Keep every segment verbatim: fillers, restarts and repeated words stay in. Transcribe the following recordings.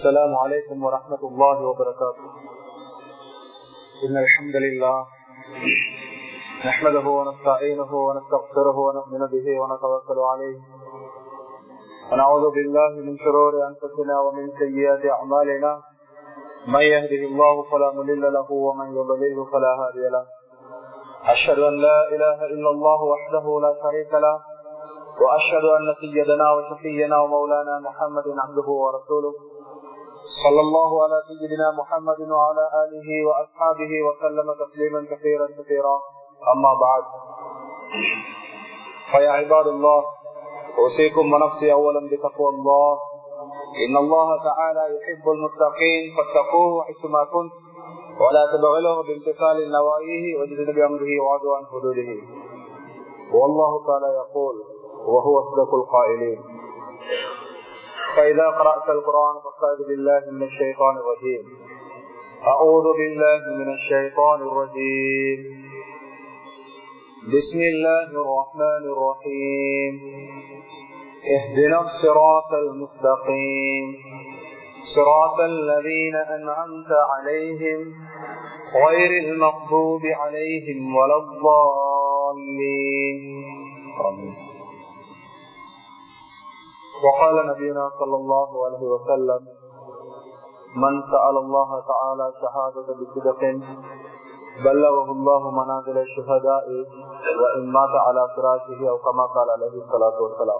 السلام عليكم ورحمة الله وبركاته. إن الحمد لله نحمده ونستعينه ونستغفره ونؤمن به ونتوكل عليه ونعوذ بالله من شرور أنفسنا ومن سيئات أعمالنا من يهده الله فلا مضل له ومن يضلل فلا هادي له. أشهد أن لا إله إلا الله وحده لا شريك له وأشهد أن سيدنا وشفينا ومولانا محمد عبده ورسوله صلى الله على سيدنا محمد وعلى آله وأصحابه وسلم تسليما كثيرا كثيرا. أما بعد، فيا عباد الله، أوصيكم ونفسي أولا بتقوى الله. إن الله تعالى يحب المتقين فاتقوه حيثما كنت ولا تبغلوه بامتثال نواهيه واجتنبوا بأمره وعدوا عن حدوده. والله تعالى يقول وهو أصدق القائلين: فإذا قرأت القرآن فاستعذ بالله من الشيطان الرجيم. أعوذ بالله من الشيطان الرجيم. بسم الله الرحمن الرحيم. اهدنا الصراط المستقيم صراط الذين أنعمت عليهم غير المغضوب عليهم ولا الضالين. آمين. وقال نبينا صلى الله عليه وسلم: من سأل الله تعالى شهادة بصدق بلغه الله منازل الشهداء وإن مات على فراشه أو كما قال عليه الصلاة والسلام.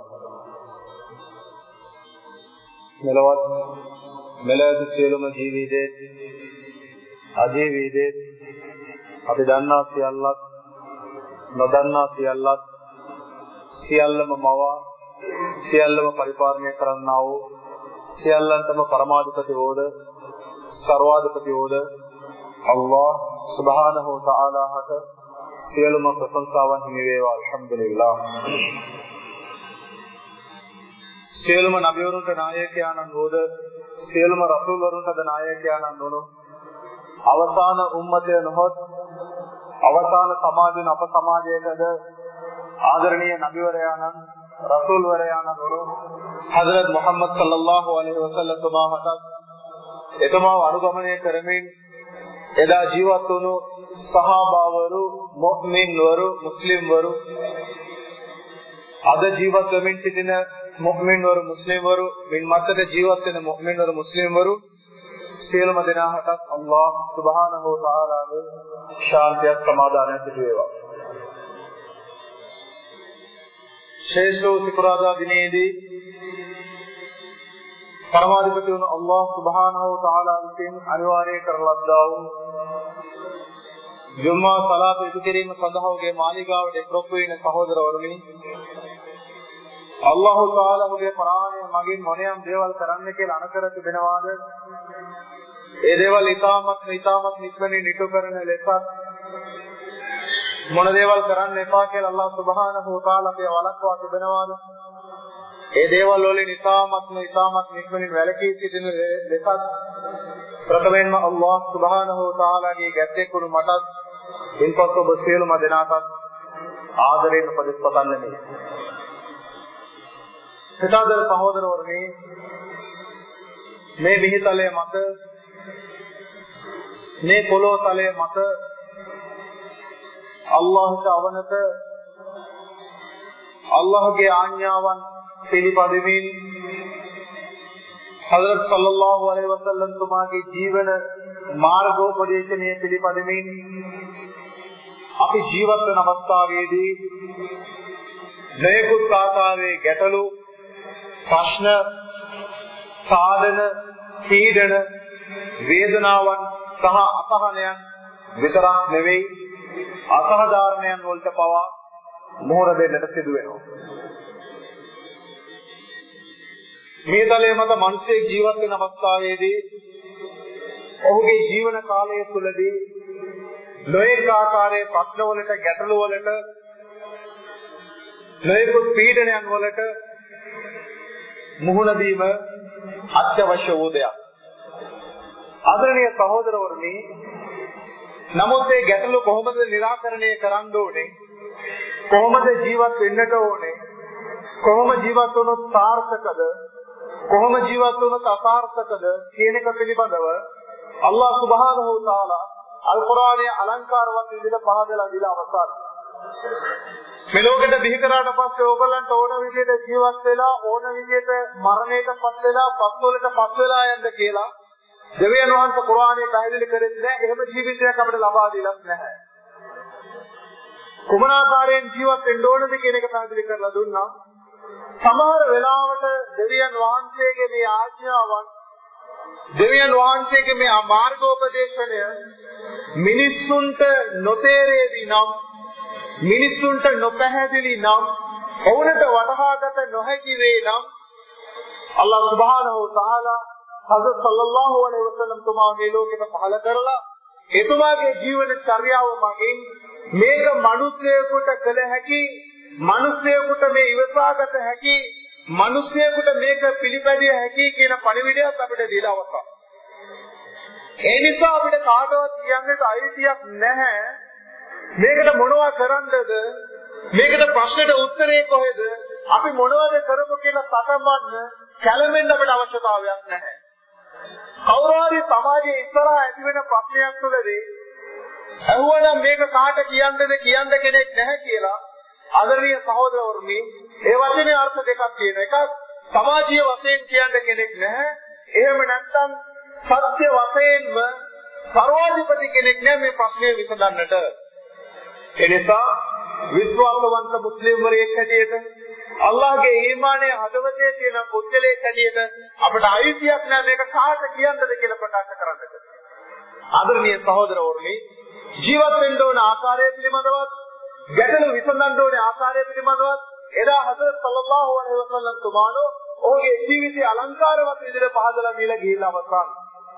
මෙලොවත් මෙලොව සියලුම ජීවිතේ අජීවීදේ අපි දන්නා සියල්ලත් නොදන්නා සියල්ලත් සියල්ලම මවා සියල්ලම පරිපාලනය කරන්නා වූ සියල්ලන්ටම පරමාධිපති වූද සර්වාධිපති වූද අල්ලාහ් සුබ්හානහු වතාලාට සියලුම ප්‍රශංසාවන් හිමි වේවා. අල්හම්දුලිල්ලාහ්. සියලුම නබිවරුන්ට නායකයාණන් වූද සියලුම රසූල්වරුන්ට නායකයාණන් වුණු අවසාන උම්මතය නොහොත් අවසාන සමාජයෙන් අප සමාජයේද ආදරණීය නබිවරයාණන් රසූල්වරයාණන් වුණු හදරත් මුහම්මද් සල්ලල්ලාහු අලයිහි වසල්ලම් තුමාට එතුමාව අනුගමනය කරමින් එදා ජීවත් වුණු සහාබාවරු, මුස්ලිම්වරු, මුස්ලිම්වරු, අද ජීවත් වෙමින් සිටින මුස්ලිම්වරු, මුස්ලිම්වරු, මින් මත්තට ජීවත් වෙන මුස්ලිම්වරු, මුස්ලිම්වරු සියලුම දෙනාට අල්ලාහ් සුබ්හානහු වතාලාගේ ශාන්තිය සමාදානය සිදු වේවා. ශේෂ්ඨ සිකුරාදා දිනේදී පරමාධිපති වුණ අල්ලාහ් සුබ්හානහු වතාලා විසින් අනිවාර්ය කරලද්දා වූ ජුම්මා සලාත ඉදු කිරීම සඳහා ඔහුගේ මාලිගාවට එක්රොක් වෙන සහෝදරවරුනි, අල්ලාහ් තාලාගේ පරාණය මගින් මොනියම් දේවල් කරන්න කියලා අනකර තිබෙනවාද? ඒ දේවල් ඊටමත් ඊටමත් නික්මනේ නිතු කරන ලෙසත් මොන දේවල් කරන්න එපා කියලා අල්ලාහ් සුබ්හානහු වතාලාගේ වලක්වා තිබෙනවාද? ඒ දේවල් වලින් ඊටමත් ඊටමත් නික්මනේ වැළකී සිටින ලෙසත් ප්‍රථමයෙන්ම අල්ලාහ් සුබ්හානහු වතාලාගේ ගැත්තෙකුණු මටත් ඉන්පසු ඔබ සියලුම දෙනාටත් ආදරයෙන් උපදෙස් පතන්නේ. සදාදර සහෝදරවරුනි, මේ විහිතලයේ මත, මේ පොළොව තලයේ මත අල්ලාහ්ට අවනත අල්ලාහ්ගේ ආඥාවන් පිළිපදමින් හදරත් සල්ලල්ලාහු අලයිහි වසල්ලම් තුමාගේ ජීවන මාර්ගෝපදේශනය පිළිපදමින් අපි ජීවත් වන අවස්ථාවේදී නොයෙකුත් ආකාරයේ ගැටලු, ප්‍රශ්න, සාධන, පීඩන, වේදනාවන් සහ අසහනයන් විතරක් නෙවෙයි අසහාධාරණයන් වලට පවා මොහොර දෙන්නට සිදු වෙනවා. මේ තලයේ මත මිනිසෙක් ජීවත් වෙන අවස්ථාවේදී ඔහුගේ ජීවන කාලය තුළදී නොයෙක් ආකාරයේ ප්‍රශ්න වලට, ගැටලු වලට, නොයෙකුත් පීඩනයන් වලට මුහුණ දීම අත්‍යවශ්‍ය වූ දෙයක්. ආදරණීය සහෝදරවරුනි, නමුත් මේ ගැටලු කොහොමද निराකරණය කරන්න ඕනේ? කොහොමද ජීවත් වෙන්නට ඕනේ? කොහොම ජීවත් වුණොත් සාර්ථකද? කොහොම ජීවත් වුණත් අසාර්ථකද කියන එක පිළිබඳව අල්ලාහ් සුබ්හානහු වතාලා අල් කුර්ආනයේ අලංකාරවත් විදිහට පහදලා දීලා අවසන්. මේ ලෝකෙට බිහි කරාට පස්සේ ඕගලන්ට ඕන විදිහට ජීවත් වෙලා ඕන විදිහට මරණයටපත් වෙලා පස්වලටපත් වෙලා යන්න කියලා දෙවියන් වහන්සේ කුර්ආනයේ පැහැදිලි කරෙන්නේ නැහැ. එහෙම ජීවිතයක් අපිට ලබා දීලා නැහැ. කුමනාකාරයෙන් ජීවත් වෙන්න ඕනද කියන එක පැහැදිලි කරලා දුන්නා. සමහර වෙලාවට දෙවියන් වහන්සේගේ මේ ආඥාවන් දෙවියන් වහන්සේගේ මේ මාර්ගෝපදේශනය මිනිස්සුන්ට නොතේරෙවි නම් මිනිස්සුන්ට නොපැහැදිලි නම් ඔවුන්ට වටහාගත නොහැකි වේ නම් අල්ලාහ් සුබ්හානහු වතාලා හදරත් සල්ලල්ලාහු අලයිහි වසල්ලම් තුමා මේ ලෝකෙට පහළ කරලා එතුමාගේ ජීවන චර්යාව මගින් මේක මිනිසෙකුට කළ හැකි මිනිසෙකුට මේ ඉවසාගත හැකි මිනිසෙකුට මේක පිළිපැදිය හැකි කියන පණිවිඩයක් අපිට දීලා අවසන්. ඒ නිසා අපිට කාටවත් කියන්නට අයිතියක් නැහැ මේකට මොනවා කරන්නද මේකට ප්‍රශ්නෙට උත්තරේ කොහෙද අපි මොනවද කරමු කියලා සටන්වන්න කැළඹෙන්න අපිට අවශ්‍යතාවයක් නැහැ. කවුරු හරි සමාජයේ ඉස්සරහා ඇති වෙන ප්‍රශ්නයක් තුළදී අහුවනම් මේක කාට කියන්නද කියන්න කෙනෙක් නැහැ කියලා ආදරණීය සහෝදරවරුනි ඒ වචනේ අර්ථ දෙකක් තියෙනවා. එකක් සමාජීය වශයෙන් කියන්න කෙනෙක් නැහැ. එහෙම නැත්නම් සත්‍ය වශයෙන්ම සර්වාධිපති කෙනෙක් නැහැ මේ ප්‍රශ්නේ විසඳන්නට. ඒ නිසා විශ්වාසවන්ත මුස්ලිම් වරයෙක් හැටියට අල්ලාහගේ ඊමානය හදවතේ තියෙන පුද්ගලයෙක් හැටියට අපට අයිතියක් නැහැ මේක කාට කියන්නද කියලා ප්‍රකාශ කරන්නට. ආදරණීය සහෝදරවරුනි ජීවත් වෙන්න ඕන ආකාරය පිළිබඳවත් ගැටලු විසඳන්න ඕන ආකාරය පිළිබඳවත් එදා හදරත් සල්ලල්ලාහු අලයිහි වසල්ලම් තුමාණෝ ඔහුගේ ජීවිතය අලංකාරවත් විදිහට පහදලා දීලා ගිහිල්ලා අවසන්.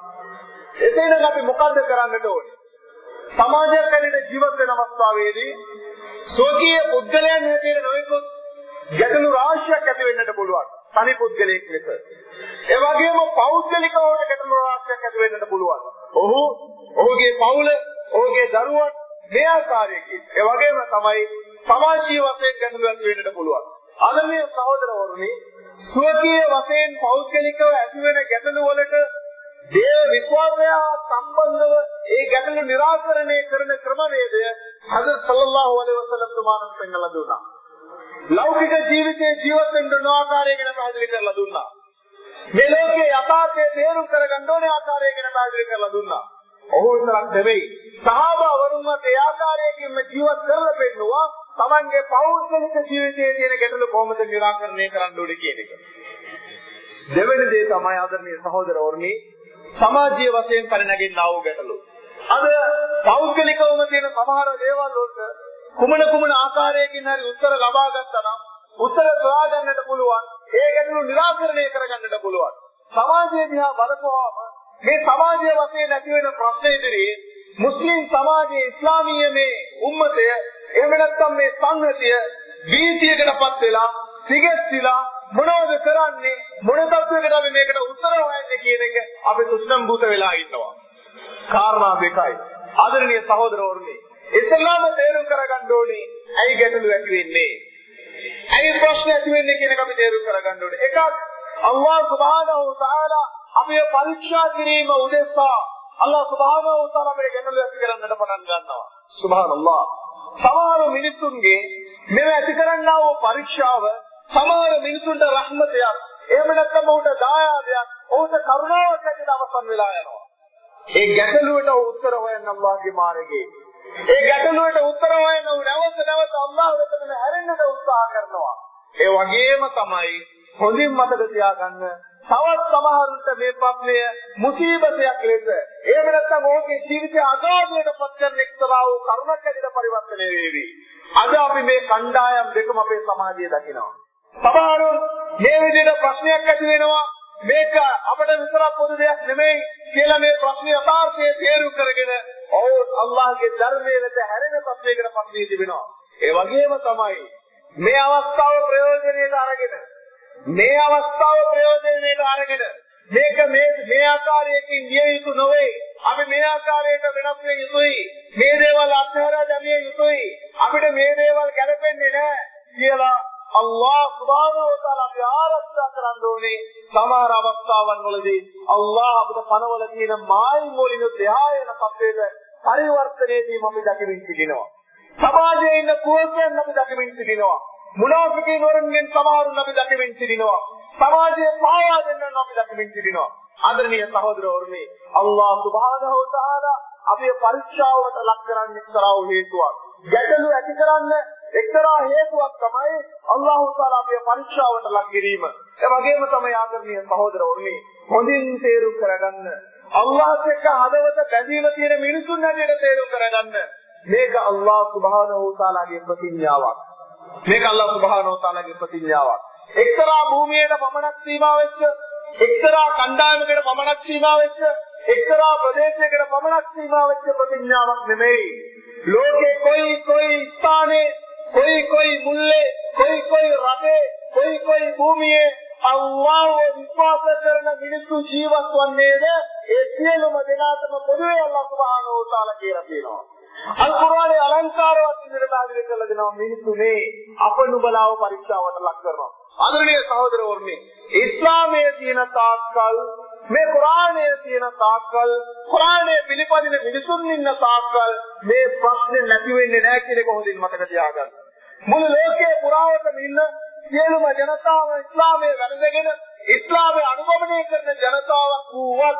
එතෙන් අපි මොකද්ද කරන්නට ඕනේ? සමාජයක් හැටියට ජීවත් වෙන අවස්ථාවේදී සෝකීය පුද්ගලයන් හැටියට නොයෙකුත් ගැටලු රාශියක් ඇති වෙන්නට පුළුවන්. තනි පුද්ගලයෙක් ලෙස. ඒ වගේම පෞද්ගලිකව ගැටලු රාශියක් ඇති වෙන්නට පුළුවන්. ඔහු ඔහුගේ පවුල, ඔහුගේ දරුවන් මේ ආකාරයකින්. ඒ වගේම තමයි සමාජීය වශයෙන් ගැටලු ඇති වෙන්නට පුළුවන්. ආදරණීය සහෝදරවරුනි, සෝකීය වශයෙන් පෞද්ගලිකව ඇති වෙන ගැටලු වලට දේව විශ්වාසය සම්බන්ධව ඒ ගැටලු निराකරණය කරන ක්‍රමවේදය හදරත් සල්ලල්ලාහු අලයිහි වසල්ලම් තුමාණන් පෙන්වලා දුන්නා. ලෞකික ජීවිතයේ ජීවත් වෙන්න ඕන ආකාරය ගැන පැහැදිලි කරලා දුන්නා. මේ ලෝකයේ යථාර්ථය තේරුම් කරගන්න ඕන ආකාරය ගැන පැහැදිලි කරලා දුන්නා. ඔහු විතරක් නෙවෙයි සහාබාවරුන්වත් ඒ ආකාරයකින්ම ජීවත් කරලා පෙන්නවා තමන්ගේ පෞද්ගලික ජීවිතයේ තියෙන ගැටලු කොහොමද निराකරණය කරන්න ඕනේ කියන එක. දෙවෙනි දේ තමයි ආදරණීය සහෝදරවරුනි සමාජීය වශයෙන් පරිණගින්නා වූ ගැටලු. අද පෞද්ගලිකවම තියෙන සමහර දේවල් වලට කුමන කුමන ආකාරයකින් හරි උත්තර ලබා ගත්තා නම් උත්තර සොයා ගන්නට පුළුවන්. ඒ ගැටලු निराකරණය කරගන්නට පුළුවන්. සමාජයේ දිහා බලපුවාම මේ සමාජයේ වශයෙන් ඇති වෙන ප්‍රශ්න ඉදිරියේ මුස්ලිම් සමාජයේ ඉස්ලාමීය මේ උම්මතය එහෙම නැත්නම් මේ සංහතිය බීතියකටපත් වෙලා සිගෙස්සිලා මොනවද කරන්නේ මොන තත්වයකට අපි මේකට උත්තර හොයන්නේ කියන එක අපි දුෂ්ණම්භූත වෙලා ඉන්නවා. කාරණා දෙකයි. ආදරණීය සහෝදරවරුනි ඉස්ලාම තේරුම් කරගන්න ඕනේ ඇයි ගැටලු ඇති වෙන්නේ? ඇයි ප්‍රශ්න ඇති වෙන්නේ කියන එක අපි තේරුම් කරගන්න ඕනේ. එකක් අල්ලාහ් සුබ්හානහු වතාලා අපේ පරීක්ෂා කිරීම උදෙසා අල්ලාහ් සුබ්හානහු වතාලා මේ ගැටලු ඇති කරන්නට පටන් ගන්නවා. සුබ්හානල්ලාහ්. සමහර මිනිසුන්ගේ මෙව ඇති කරන්නා වූ පරීක්ෂාව සමහර මිනිසුන්ට රහමතයක් එහෙම නැත්නම් ඔහුට දායාදයක් ඔහුට කරුණාවක් ඇතිව අවසන් වෙලා යනවා. ඒ ගැටලුවට උත්තර හොයන්න අල්ලාහ්ගේ මාර්ගයේ ඒ ගැටලුවට උත්තර හොයන්න නැවත නැවත අල්ලාහ් වෙතම හැරෙන්නට උත්සාහ කරනවා. ඒ වගේම තමයි හොඳින් මතක තියාගන්න තවත් සමහරුන්ට මේ ප්‍රශ්නය මුසීබතයක් ලෙස එහෙම නැත්නම් ඔහුගේ ජීවිතය අගාධයට පත් කරන එක්තරා වූ කරුණක් ඇතිව පරිවර්තනය වේවි. අද අපි මේ කණ්ඩායම් දෙකම අපේ සමාජයේ දකිනවා. සමහරුන් මේ විදිහට ප්‍රශ්නයක් ඇති වෙනවා මේක අපිට විතරක් පොදු දෙයක් නෙමෙයි කියලා මේ ප්‍රශ්නේ යථාර්ථයේ තේරුම් කරගෙන ඔව් අල්ලාහ්ගේ ධර්මයේ වෙත හැරෙන තත්වයකට පත් වී තිබෙනවා. ඒ වගේම තමයි මේ අවස්ථාව ප්‍රයෝජනෙට අරගෙන මේ අවස්ථාව ප්‍රයෝජනෙට අරගෙන මේක මේ මේ ආකාරයකින් නිය යුතු නොවේ. අපි මේ ආකාරයට වෙනස් වෙ යුතුයි. මේ දේවල් අත්හැරලා දැමිය යුතුයි. අපිට මේ දේවල් ගැලපෙන්නේ නැහැ කියලා අල්ලාහ් සුබ්හානහු වතාලා ආරක්ෂා කරන්න ඕනේ. සමහර අපිට පනවල තියෙන මායි මොලින ධ්‍යායන සත්‍යද පරිවර්තනයේදී අපි දකිමින් සිටිනවා. සමාජයේ ඉන්න කුවකයන් අපි දකිමින් සිටිනවා. මුනාෆිකීන් වරුන්ගෙන් සමහරුන් අපි දකිමින් සිටිනවා. සමාජයේ පාවා දෙන්නන් අපි දකිමින් සිටිනවා. ආදරණීය සහෝදරවරුනි, අල්ලාහ් සුබ්හානහු වතාලා අපේ පරීක්ෂාවට ලක් කරන්නේ එක්තරා හේතුවක්. ගැටලු ඇති කරන්න එක්තරා හේතුවක් තමයි අල්ලාහ් තාලා අපේ පරීක්ෂාවට ලක් කිරීම. ඒ වගේම තමයි ආදරණීය සහෝදරවරුනි, හොඳින් තේරුම් කරගන්න අල්ලාහ් එක්ක හදවත බැඳීලා තියෙන මිනිසුන් හැටියට තේරුම් කරගන්න මේක අල්ලාහ් සුබ්හානහු වතාලාගේ ප්‍රතිඥාවක්. මේක අල්ලාහ් සුබ්හානහු වතාලාගේ ප්‍රතිඥාවක්. එක්තරා භූමියට පමණක් සීමා වෙච්ච, එක්තරා කණ්ඩායමකට පමණක් සීමා වෙච්ච, එක්තරා ප්‍රදේශයකට පමණක් සීමා වෙච්ච ප්‍රතිඥාවක් නෙමෙයි. ලෝකේ කොයි කොයි ස්ථානේ, කොයි කොයි මුල්ලේ, කොයි කොයි රටේ, කොයි කොයි භූමියේ අල්ලාහ්ව විශ්වාස කරන මිනිස්සු ජීවත් වන්නේද ඒ සියලුම දෙනාටම පොදුවේ අල්ලාහ් සුබ්හානහු වතාලා කියලා කියනවා. අල් කුර්ආනයේ අලංකාරවත් විදිහට ආදිර කළා දෙනවා මිනිස්සු මේ අප නුබලාව පරීක්ෂාවට ලක් කරනවා. ආදරණීය සහෝදරවරුනි, ඉස්ලාමයේ තියෙන තාක්කල්, මේ කුර්ආනයේ තියෙන තාක්කල්, කුර්ආනයේ පිළිපදින මිනිසුන් ඉන්න තාක්කල් මේ ප්‍රශ්නේ නැති වෙන්නේ නැහැ කියන එක හොඳින් මතක තියාගන්න. මුළු ලෝකයේ පුරාවටම ඉන්න සියලුම ජනතාව ඉස්ලාමයේ වැළඳගෙන ඉස්ලාමයේ අනුගමනය කරන ජනතාවක් වූවත්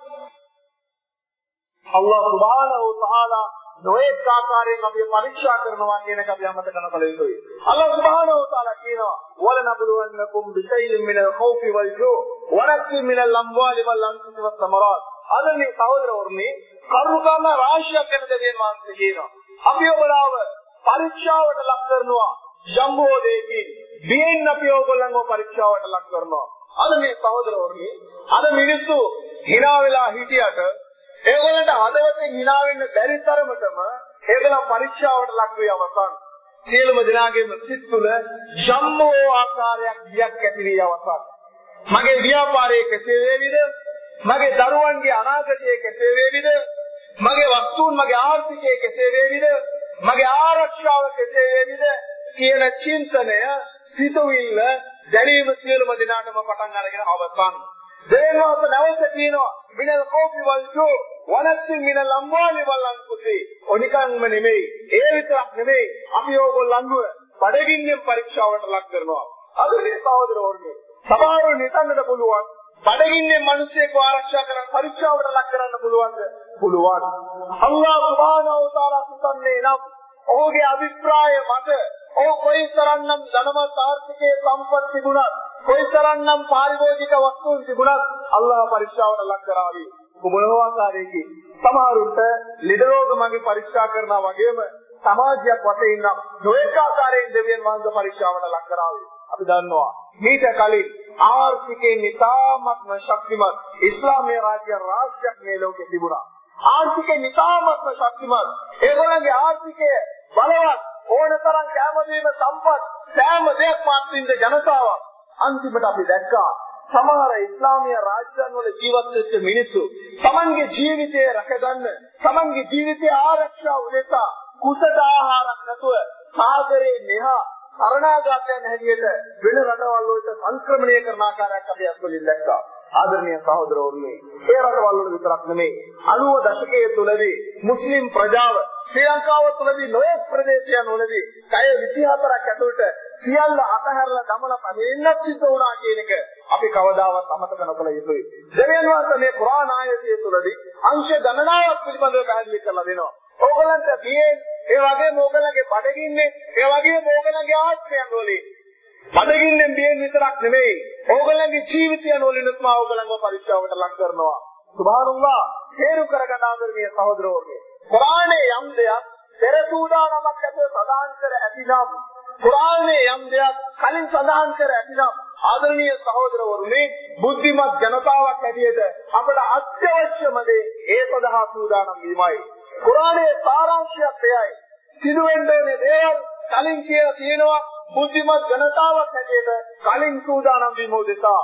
අල්ලාහ් සුබ්හානහු වතාලා නොඑක ආකාරයෙන් අපි පරීක්ෂා කරනවා කියන එක අපි අමතක කරනකල යුතුයි. අල්ලාහ් සුබ්හානහු වතාලා කියනවා වලනබලුවන්නකුම් බිෂයින් මිනල් ඛෞෆි වල් ජූ වනක්සි මිනල් අම්වාලි වල් අන්ෆුසි වස් සමරාත්. අදන්නේ සහෝදරවරුනි, කරුණාකරන රාශියක් ගැන දෙවියන් වහන්සේ කියනවා. අපි ඔබලාව පරීක්ෂාවට ලක් කරනවා. ජම්බෝ දෙකින් බියෙන් අපි ඔයගොල්ලන්ව පරීක්ෂාවට ලක් කරනවා. අදන්නේ සහෝදරවරුනි, අද මිනිස්සු hina වෙලා හිටියට ඒගොල්ලන්ට හදවතින් hina වෙන්න බැරි තරමටම ඒගොල්ලන් පරීක්ෂාවට ලක් වේ අවසන්. සියලුම දෙනාගේම සිත් තුළ ජම්මෝ ආකාරයක් බියක් ඇති වී අවසන්. මගේ ව්‍යාපාරයේ කෙසේ වේවිද? මගේ දරුවන්ගේ අනාගතයේ කෙසේ වේවිද? මගේ වස්තුන්, මගේ ආර්ථිකය කෙසේ වේවිද? මගේ ආරක්ෂාව කෙසේ වේවිද? කියන චින්තනය, සිතුවිල්ල, දැනීම සියලුම දෙනාටම පටන් අරගෙන අවසන්. දෙවියන්වහන්ස නැවත කියනවා මිනල් ඛෞෆි වල් ජූ වනක්සි මිනල් අම්වාලි වල් අන්ෆුසි. ඔනිකන්ම නෙමෙයි, ඒ විතරක් නෙමෙයි, අපි ඕගොල්ලන්ව බඩගින්නෙන් පරීක්ෂාවට ලක් කරනවා. අදනේ සහෝදරවරුනි, සමහරව නිතන්නට පුළුවන් බඩගින්නෙන් මිනිස්සෙක්ව ආරක්ෂා කරන් පරීක්ෂාවට ලක් කරන්න පුළුවන්ද? පුළුවන්. අල්ලාහ් සුබ්හානහු වතාලා සුතන්නේ නම් ඔහුගේ අභිප්‍රාය මත ඔහු කොයිතරම්නම් ධනවත් ආර්ථිකයේ සම්පත් තිබුණත්, කොයිතරම්නම් පාරිභෝගික වස්තුන් තිබුණත් අල්ලාහ් පරීක්ෂාවට ලක් කරાવી. කුමන ආකාරයකින් සමහරුන්ට ලෙඩ රෝග මගේ පරීක්ෂා කරනවා වගේම සමාජයක් වටේ ඉන්න නොඑක ආකාරයෙන් දෙවියන් වහන්සේ පරීක්ෂාවට ලක් කරાવી. අපි දන්නවා මීට කලින් ආර්ථිකයෙන් ඉතාමත්ම ශක්තිමත් ඉස්ලාමීය රාජ්‍ය රාශියක් මේ ලෝකේ තිබුණා. ආර්ථිකයෙන් ඉතාමත්ම ශක්තිමත්, ඒගොල්ලන්ගේ ආර්ථිකය බලවත්, ඕනතරම් කැමදීම සම්පත් සෑම දෙයක්ම අත්විඳ ජනතාවක්. අන්තිමට අපි දැක්කා සමහර ඉස්ලාමීය රාජ්‍යයන් වල ජීවත් වෙච්ච මිනිස්සු තමන්ගේ ජීවිතය රැකගන්න, තමන්ගේ ජීවිතය ආරක්ෂා උදෙසා කුසට ආහාරක් නැතුව සාගරේ මෙහා සරණාගතයන් හැටියට වෙන රටවල් වලට සංක්‍රමණය කරන ආකාරයක් අපි අත්වලින් දැක්කා. ආදරණීය සහෝදරවරුනි, ඒ රටවල් වල විතරක් නෙමෙයි, අනූව දශකයේ තුලදී මුස්ලිම් ප්‍රජාව ශ්‍රී ලංකාව තුලදී නොයෙක් ප්‍රදේශයන් වලදී කය විසි හතරක් ඇතුළත සියල්ල අතහැරලා දමලා පදෙන්නත් සිද්ධ වුණා කියන එක අපි කවදාවත් අමතක නොකළ යුතුයි. දෙවියන් වහන්සේ මේ කුර්ආන ආයතය තුලදී අංශ ගණනාවක් පිළිබඳව පැහැදිලි කරලා දෙනවා. ඕගලන්ට බියෙන්, ඒ වගේම ඕගලන්ගේ බඩගින්නේ, ඒ වගේම ඕගලන්ගේ ආශ්‍රයයන් වලින් බඩගින්නෙන් බියෙන් විතරක් නෙමෙයි, ඕගලන්ගේ ජීවිතයන් වලින්ත් මා ඕගලන්ව පරීක්ෂාවට ලක් කරනවා. සුබ්හානල්ලාහ්. හේරු කරගන්න ආදරණීය සහෝදරවරුනි, කුර්ආනයේ යම් දෙයක් පෙර සූදානමක් ඇතුව සදාන් කර ඇතිනම්, කුර්ආනයේ යම් දෙයක් කලින් සදාන් කර ඇතිනම්, ආදරණීය සහෝදරවරුනි, බුද්ධිමත් ජනතාවක් හැටියට අපට අත්‍යවශ්‍යම දේ ඒ සඳහා සූදානම් වීමයි. කුර්ආනයේ සාරාංශයක් එයයි. සිදුවෙන්න ඕනේ දේවල් කලින් කියලා තියෙනවා. බුද්ධිමත් ජනතාවක් හැටියට කලින් සූදානම් වීම උදෙසා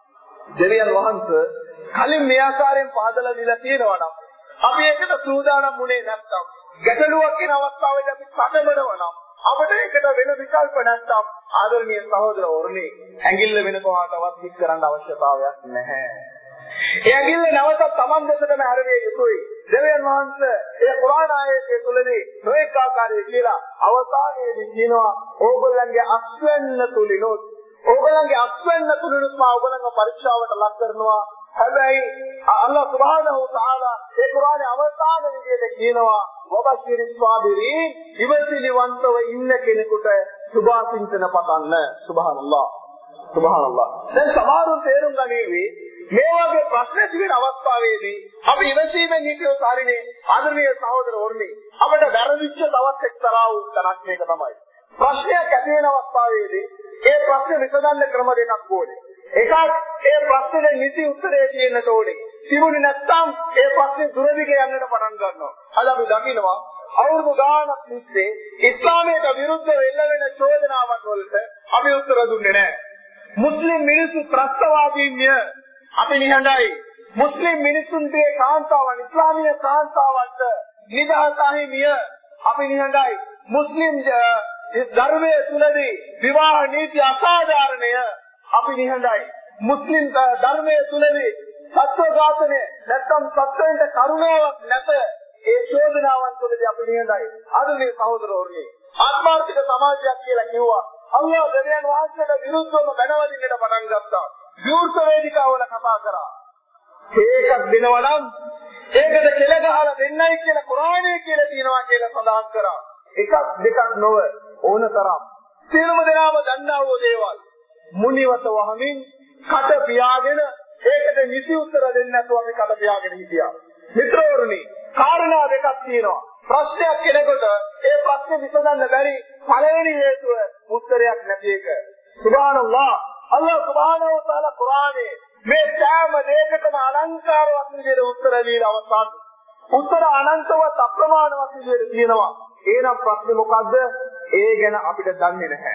දෙවියන් වහන්සේ කලින් මේ ආකාරයෙන් පහදලා දීලා තියෙනවා නම් අපි ඒකට සූදානම් වුණේ නැත්නම්, ගැටලුවක් කියන අවස්ථාවේදී අපි කඩමනවා නම්, අපිට ඒකට වෙන විකල්ප නැත්නම්, ආදරණීය සහෝදරවරුනි, ඇඟිල්ල වෙන කොහාටවත් හිට කරන්න අවශ්‍යතාවයක් නැහැ. ඒ ඇඟිල්ල නැවත තමන් දෙසටම හැරවිය යුතුයි. දෙවියන් වහන්සේ ඒ කුරාන ආයතයේ තුලදී නොඑක ආකාරයේ කියලා අවසානයේදී කියනවා ඕගොල්ලන්ගේ අස්වැන්න තුලිනොත් ඕගොල්ලන්ගේ අස්වැන්න තුලිනොත් මා ඕගොල්ලන්ව පරීක්ෂාවට ලක් කරනවා. හැබැයි අල්ලාහ් සුබ්හානහු තාලා ඒ කුරානේ අවසාන විදියට කියනවා වබෂිරි ස්වාබිරීන් ඉවසිලිවන්තව ඉන්න කෙනෙකුට සුභාසින්තන පතන්න. සුබ්හානල්ලාහ් සුබ්හානල්ලාහ්. දැන් සමහරුන් තේරුම් ගනිවි මේ වගේ ප්‍රශ්න තිබෙන අවස්ථාවේදී අපි ඉවසීමෙන් හිටියෝ සාරිනේ ආදරණීය සහෝදරවරුනි අපිට වැරදිච්ච තවත් එක්තරා උත්තරක් මේක තමයි. ප්‍රශ්නයක් ඇති වෙන අවස්ථාවේදී ඒ ප්‍රශ්නේ විසඳන්න ක්‍රම දෙකක් ඕනේ. එකක් ඒ ප්‍රශ්නේ නිසි උත්තරේ දෙන්නට ඕනේ. තිබුණේ නැත්නම් ඒ ප්‍රශ්නේ දුරදිග යන්නට පටන් ගන්නවා. අද අපි දකිනවා අවුරුදු ගානක් තිස්සේ ඉස්ලාමයට විරුද්ධව එල්ල වෙන චෝදනාවන් වලට අපි උත්තර දුන්නේ නැහැ. මුස්ලිම් මිනිස්සු ත්‍රස්තවාදීන්ය අපි නිහඬයි. මුස්ලිම් මිනිසුන්ගේ කාන්තාවන් ඉස්ලාමීය කාන්තාවන්ට නිදහසහිමිය අපි නිහඬයි. මුස්ලිම් ධර්මයේ තුලදී විවාහ නීති අසාධාරණය අපි නිහඬයි. මුස්ලිම් ධර්මයේ තුලදී සත්ව ඝාතනය නැත්නම් සත්වයන්ට කරුණාවක් නැත ඒ චෝදනාවන් තුලදී අපි නිහඬයි. අද මේ සහෝදරවරුනි ආත්මාර්ථික සමාජයක් කියලා කිව්වා. අල්ලාහ් දෙවියන් වහන්සේට විරුද්ධවම බැනවදින්නට පටන් ගත්තා. විවෘත වේදිකාවල කතා කරා. ඒකක් දෙනවා නම් ඒකට කෙල ගහලා දෙන්නයි කියලා කුරානයේ කියලා තියෙනවා කියලා සඳහන් කරා. එකක් දෙකක් නොව ඕන තරම් සියලුම දෙනාම දන්නා වූ දේවල් මුනිවත වහමින් කට පියාගෙන ඒකට නිසි උත්තර දෙන්න නැතුව අපි කට පියාගෙන හිටියා. මිත්‍රවරුනි කාරණා දෙකක් තියෙනවා. ප්‍රශ්නයක් කෙනෙකුට ඒ ප්‍රශ්නේ විසඳන්න බැරි පළවෙනි හේතුව උත්තරයක් නැති එක. සුබ්හානල්ලාහ් අල්ලාහ් සුබ්හානහු තාලා කුරානයේ මේ සෑම දෙයකටම අලංකාරවත් විදිහට උත්තර දීලා අවසන්. උත්තර අනන්තවත් අප්‍රමාණවත් විදිහට තියෙනවා. එහෙනම් ප්‍රශ්නේ මොකද්ද? ඒ ගැන අපිට දන්නේ නැහැ.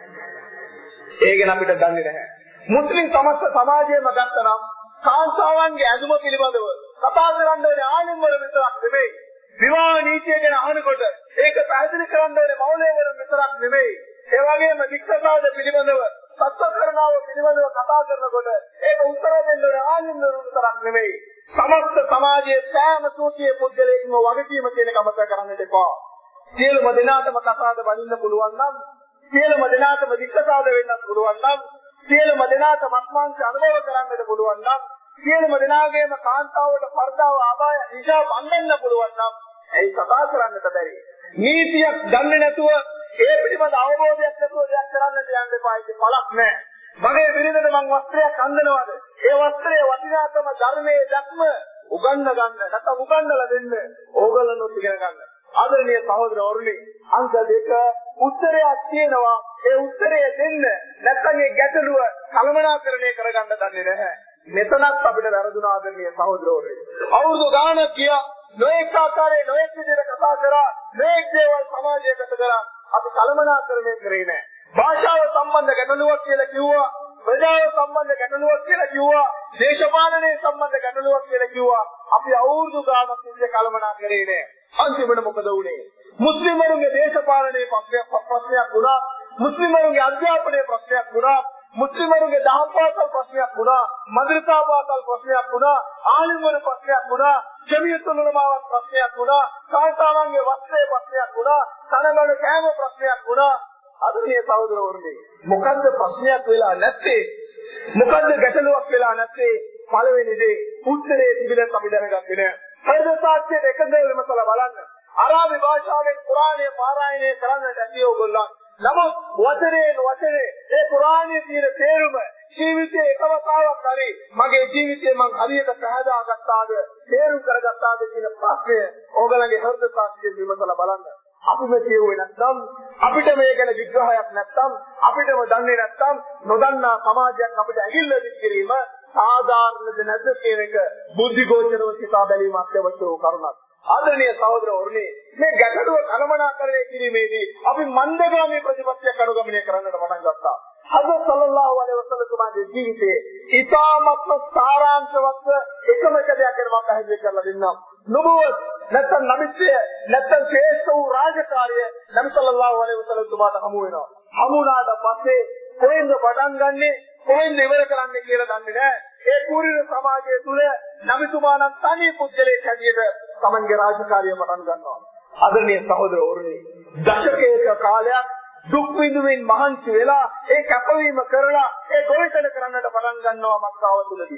ඒ ගැන අපිට දන්නේ නැහැ. මුස්ලිම් සමස්ත සමාජයේම ගත්තනම් කාන්තාවන්ගේ ඇඳුම පිළිබඳව කතා කරන්න ඕනේ ආලිම් වල විතරක් නෙමෙයි. විවාහ නීතිය ගැන අහනකොට ඒක පැහැදිලි කරන්න ඕනේ මෞලවි වල විතරක් නෙමෙයි. ඒ වගේම වික්ෂතාවද පිළිබඳව සත්‍ය කරනාව පිළිබඳව කතා කරනකොට ඒක උත්තර දෙන්න ඕනේ ආලිම් වල විතරක් නෙමෙයි. සමස්ත සමාජයේ සෑම සූතියේ පුද්ගලයෙක්ම වගකීම කියන කමත කරන්නට එපා. සියලුම දෙනාටම කතාවද බඳින්න පුළුවන් නම් සියලුම දෙනාටම වික්ෂතාවද වෙන්නත් පුළුවන් නම් සියලුම දෙනාට මත්මාංශ අනුභව කරන්නට පුළුවන් නම් සියලුම දෙනාගේම කාන්තාවට පර්දාව ආබාය හිජාබ් අඳින්න පුළුවන් නම් ඒ කතා කරන්නට බැරි. නීතියක් දන්නේ නැතුව ඒ පිළිබඳ අවබෝධයක් නැතුව දෙයක් කරන්නට යන්න එපා. ඒක පළක් නැහැ. මගේ විරිදට මං වස්ත්‍රයක් අඳිනවද? ඒ වස්ත්‍රයේ වටිනාකම ධර්මයේ දක්ම උගන්ව ගන්න. නැත්නම් උගන්වලා දෙන්න. ඕගොල්ලෝ ඉගෙන ගන්න. ආදරණීය සහෝදරවරුනි අංක දෙක උත්තරයක් තියෙනවා. ඒ උත්තරය දෙන්න නැත්නම් ඒ ගැටලුව කළමනාකරණය කරගන්න දන්නේ නැහැ. මෙතනත් අපිට වැරදුනා ආදරණීය සහෝදරවරුනි. අවුරුදු ගානක් කියා නොඑක ආකාරයේ නොඑක විදිහට කතා කරා නොඑක දේවල් සමාජයකට කරා අපි කළමනාකරණය කරේ නැහැ. භාෂාව සම්බන්ධ ගැටලුවක් කියලා කිව්වා. ප්‍රජාව සම්බන්ධ ගැටලුවක් කියලා කිව්වා. දේශපාලනයේ සම්බන්ධ ගැටලුවක් කියලා කිව්වා. අපි අවුරුදු ගානක් ඉන්නේ කළමනාකරේ නැහැ. අන්තිමට මොකද වුනේ? මුස්ලිම්වරුන්ගේ දේශපාලනයේ ප්‍රශ්නයක් ප්‍රශ්නයක් වුණා. මුස්ලිම්වරුන්ගේ අධ්‍යාපනයේ ප්‍රශ්නයක් වුණා. මුස්ලිම්වරුන්ගේ දහම් පාසල් ප්‍රශ්නයක් වුණා. මද්රසා පාසල් ප්‍රශ්නයක් වුණා. ආලිම්වරු ප්‍රශ්නයක් වුණා. ජමියතුල් උලමාවත් ප්‍රශ්නයක් වුණා. කාන්තාවන්ගේ වස්ත්‍රයේ ප්‍රශ්නයක් වුණා. කනගාන කෑම ප්‍රශ්නයක් වුණා. අදනේ සහෝදරවරුනි මොකද්ද ප්‍රශ්නයක් වෙලා නැත්තේ? මොකද්ද ගැටලුවක් වෙලා නැත්තේ? පළවෙනි දේ උත්තරේ තිබිලත් අපි දැනගත්තේ නෑ. හරිද සාක්ෂියට එකද විමසලා බලන්න. අරාබි භාෂාවෙන් කුරානය පාරායනය කරන්නට ඇති ඕගොල්ලන්. නමුත් වචනේ වචනේ ඒ කුරානයේ තියෙන තේරුම ජීවිතේ එකවතාවක් හරි මගේ ජීවිතේ මං හරියට පහදා ගත්තාද තේරුම් කරගත්තාද කියන ප්‍රශ්නය ඕගොල්ලන්ගේ හෘද සාක්ෂියෙන් විමසලා බලන්න. අපි මේ කියුවේ නැත්නම් අපිට මේ ගැන විග්‍රහයක් නැත්නම් අපිටම දන්නේ නැත්නම් නොදන්නා සමාජයක් අපිට ඇගිල්ල දික් කිරීම සාධාරණද නැද්ද කියන එක බුද්ධි ගෝචරව සිතා බැලීමක් අවශ්‍ය වූ කරුණක්. ආදරණීය සහෝදරවරුනි මේ ගැටලුව කළමනාකරණය කිරීමේදී අපි මන්දගාමී ප්‍රතිපත්තියක් අනුගමනය කරන්නට පටන් ගත්තා. හදරත් සල්ලල්ලාහු අලයිහි වසල්ලම් තුමාගේ ජීවිතයේ ඊටාත්ම සාරාංශවත් එකම එක දෙයක් ගැන මම පැහැදිලි කරලා දෙන්නම්. නුබුවත් නැත්නම් නබිත්වය නැත්නම් ශ්‍රේෂ්ඨ වූ රාජකාරිය නබි සල්ලල්ලාහු අලයිහි වසල්ලම් තුමාට හමු වෙනවා. හමුනාට පස්සේ කොහෙන්ද පටන් ගන්නෙ කොහෙන්ද ඉවර කරන්නේ කියලා දන්නේ නැහැ. ඒ කුරිරු සමාජය තුල නබිතුමාණන් තනි පුද්ගලයෙක් හැටියට තමන්ගේ රාජකාරිය පටන් ගන්නවා. ආදරණීය සහෝදරවරුනි, දශකයක කාලයක් දුක් විඳින්න මහන්සි වෙලා ඒ කැපවීම කරලා ඒ ගොවිතැන කරන්නට පටන් ගන්නවා මක්කාව තුලදී.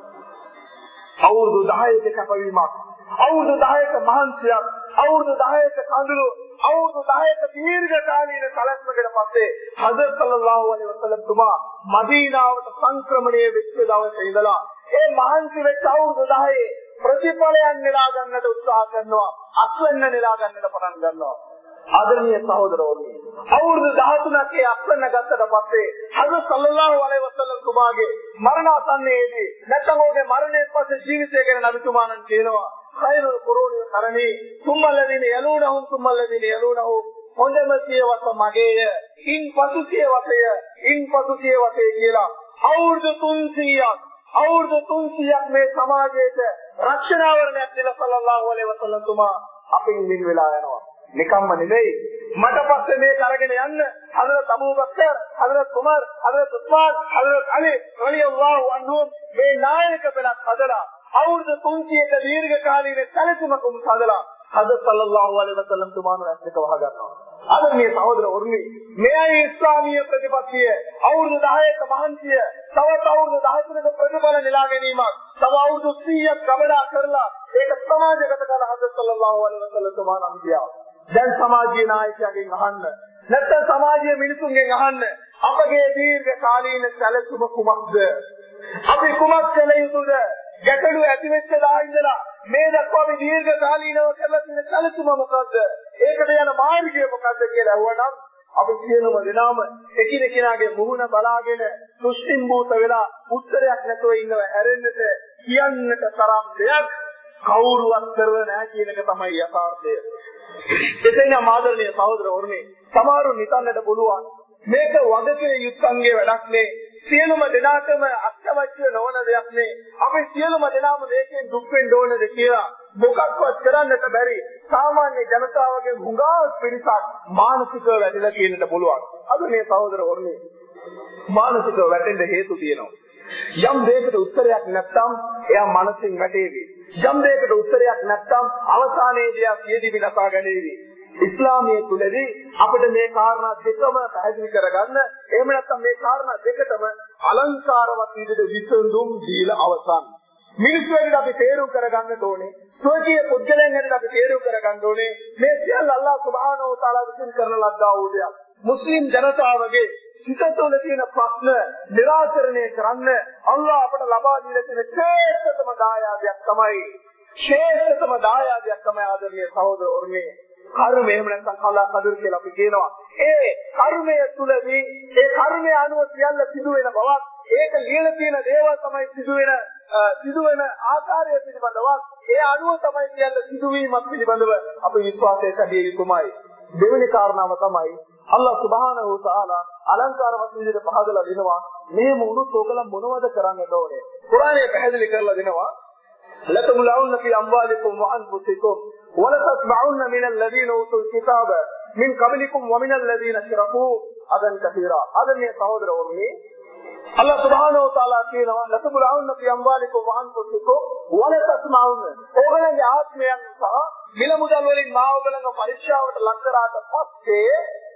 අවුරුදු දහයක කැපවීමක්, අවුරුදු දහයක මහන්සියක්, අවුරුදු දහයක කඳුළු, අවුරුදු දහයක දීර්ඝ කාලීන සැලැස්මකට පස්සේ හදරත් සල්ලල්ලාහු අලයිහි වසල්ලම් තුමා මදීනාවට සංක්‍රමණය වෙච්ච දවසේ ඉඳලා ඒ මහන්සි වෙච්ච අවුරුදු දහයේ ප්‍රතිඵලයන් නෙලා ගන්නට උත්සාහ කරනවා, අස්වැන්න නෙලා ගන්නට පටන් ගන්නවා. ආදරණීය සහෝදරවරුනි, අවුරුදු දහතුනක ඒ අස්වැන්න ගත්තට පස්සේ හදරත් සල්ලල්ලාහු අලයිහි වසල්ලම් තුමාගේ මරණාසන්නයේදී නැත්නම් ඔහුගේ මරණයෙන් පස්සේ ජීවිතය ගැන නබිතුමාණන් කියනවා, khairu quruni qarni thumma alladhina yalunahum thumma alladhina yalunahu හොඳම සියවස මගේය, ඉන්පසු සියවසය, ඉන්පසු සියවසය කියලා අවුරුදු තුන්සීයක් අවුරුදු තුන්සීයක් මේ සමාජයට රක්ෂණාවරණයක් දීලා සල්ලල්ලාහු අලයිහි වසල්ලම් තුමා අපින් මින් වෙලා යනවා. නිකම්ම නෙමෙයි, මට පස්සේ මේ කරගෙන යන්න හදරත් අබූ බකර්, හදරත් උමර්, හදරත් උස්මාන්, හදරත් අලි රලියල්ලාහු අන්හුම් මේ නායක පෙළක් හදලා අවුරුදු තුන්සීයක දීර්ඝ කාලීන සැලසුමකුම් හදලා හදරත් සල්ලල්ලාහු අලයිහි වසල්ලම් තුමාණන් ඇත්තක වහ ගන්නවා. ආදරණීය සහෝදරවරුනි, මෙයයි ඉස්ලාමීය ප්‍රතිපත්තිය. අවුරුදු දහයක මහන්සිය, තවත් අවුරුදු දහතුනක ප්‍රතිඵල නෙලා ගැනීමක්, තව අවුරුදු සීයක් ගබඩා කරලා ඒක සමාජගත කළ හදරත් සල්ලල්ලාහු අලයිහි වසල්ලම් තුමාණන් කියනවා. දැන් සමාජීය නායකයන්ගෙන් අහන්න, නැත්නම් සමාජීය මිනිසුන්ගෙන් අහන්න, අපගේ දීර්ඝ කාලීන සැලසුම කුමක්ද? අපි කුමක් කළ යුතුද? ගැටලු ඇති වෙච්ච දා ඉඳලා මේ දක්වා අපි දීර්ඝ කාලීනව කරලා තියෙන සැලසුම මොකද්ද? ඒකට යන මාර්ගය මොකද්ද කියලා අහුවනම් අපි සියලුම දෙනාම එකිනෙකාගේ මුහුණ බලාගෙන සුෂ්ටිම්බූත වෙලා උත්තරයක් නැතුව ඉන්නව ඇරෙන්නට කියන්නට තරම් දෙයක් කවුරුවත් කරලා නැහැ කියන එක තමයි යථාර්ථය. එතෙන් ආදරණීය සහෝදරවරුනි, සමහරු නිතන්නට පුළුවන් මේක වගකීම් යුක්තන්ගේ වැඩක් නේ, සියලුම දෙනාටම අත්‍යවශ්‍ය නොවන දෙයක් නේ, අපි සියලුම දෙනාම මේකෙන් දුක් වෙන්න ඕනද කියලා මොකක්වත් කරන්නට බැරි සාමාන්‍ය ජනතාවගේ හුඟා පිරිසක් මානසිකව වැටලා කියන්නට පුළුවන්. අද මේ සහෝදරවරුනි, මානසිකව වැටෙන්න හේතු තියෙනවා. යම් දෙයකට උත්තරයක් නැත්නම් එයා මනසින් වැටේවි. යම් දෙයකට උත්තරයක් නැත්නම් අවසානයේදී එයා සියදි විනාශා ගන්නේවි. ඉස්ලාමයේ තුලදී අපිට මේ කාරණා දෙකම පැහැදිලි කරගන්න, එහෙම නැත්නම් මේ කාරණා දෙකටම අලංකාරවත් විදිහට විසඳුම් දීලා අවසන්. මිනිස්සු වෙනද අපි තේරුම් කරගන්න ඕනේ, ස්වකීය පුද්ගලයන් වෙනද අපි තේරුම් කරගන්න ඕනේ, මේ සියල්ල අල්ලාහ් සුබ්හානහු වතාලා විසින් කරන ලද්දා වූ දෙයක්. මුස්ලිම් ජනතාවගේ සිත තුළ තියෙන ප්‍රශ්න निराකරණය කරන්න අල්ලාහ් අපට ලබා දීලා තියෙන ශ්‍රේෂ්ඨතම දායාදයක් තමයි ශ්‍රේෂ්ඨතම දායාදයක් තමයි ආදරණීය සහෝදරවරුනි, කර්මය. එහෙම නැත්නම් කලා කදුර කියලා අපි කියනවා. ඒ කර්මය තුළදී ඒ කර්මය අනුව සියල්ල සිදු වෙන බවක්, ඒක ලියලා තියෙන දේවල් තමයි සිදු වෙන සිදු වෙන ආකාරය පිළිබඳව, ඒ අනුව තමයි සියල්ල සිදුවීමක් පිළිබඳව අපි විශ්වාසය තැබිය යුතුමයි. දෙවෙනි කාරණාව තමයි අල්ලාහ් සුබ්හානහු වතාලා අලංකාරවත් විදිහට පහදලා දෙනවා, මේ මොනුත් ඕගලන් මොනවද කරන්නද ඕනේ. කුරානයේ පැහැදිලි කරලා දෙනවා, لَتَبْلَوُنَّ فِي أَمْوَالِكُمْ وَأَنفُسِكُمْ وَلَتَسْمَعُنَّ مِنَ الَّذِينَ أُوتُوا الْكِتَابَ مِنْ قَبْلِكُمْ وَمِنَ الَّذِينَ أَشْرَكُوا أَذًى كَثِيرًا. ආදරණීය සහෝදරවරුනි, අල්ලාහ් සුබ්හානහු වතාලා කියනවා, لَتَبْلَوُنَّ فِي أَمْوَالِكُمْ وَأَنفُسِكُمْ وَلَتَسْمَعُنَّ, ඕගලන්ගේ ආත්මයන් සහ මිල මුදල් වලින් මා ඕගලන්ව පරීක්ෂාවට ලක් කරාට පස්සේ